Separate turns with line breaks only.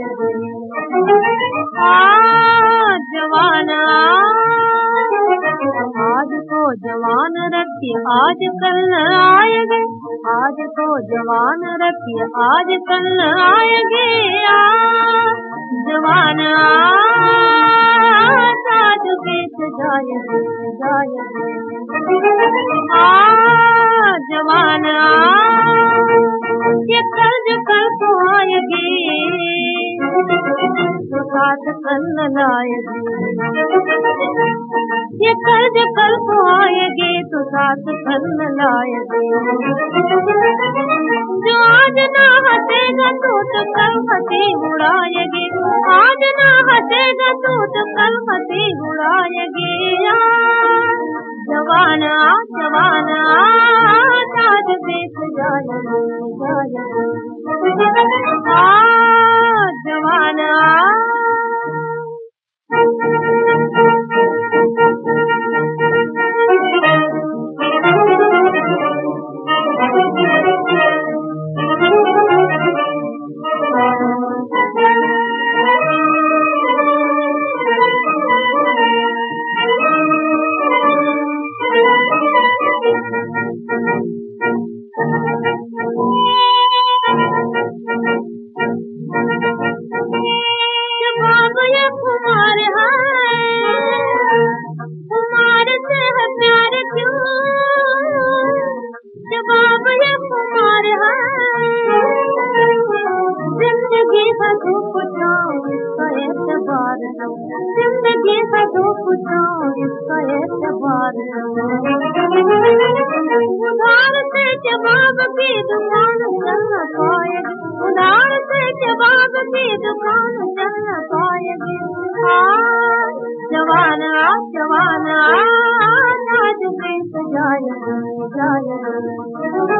जवाना आज तो जवान रखिए आज कल न आएगे, आज तो जवान रखिए आज कल न आएगे। जवाना साथ बीत जाएगे जाएगे। जवाना ये कर्ज कल को आएगी, तो साथ कल न लाएगी। ये कर्ज कल को आएगी, तो साथ कल न लाएगी। जो आज ना हंसेगा तू तो कल हंसी उड़ाएगी, आज ना हंसेगा तू तो कल हंसी उड़ाएगी। जवाना जवाना साथ बीत जाएगी जाएगी। जवाना जिंदगी है तो पूछो इसका एतबार। उधार से जवाब की दुकान चल न पाएगी, उधार से जवाब की दुकान चल न पाएगी। जवाना जवाना आज बीत जाएगी जाएगी।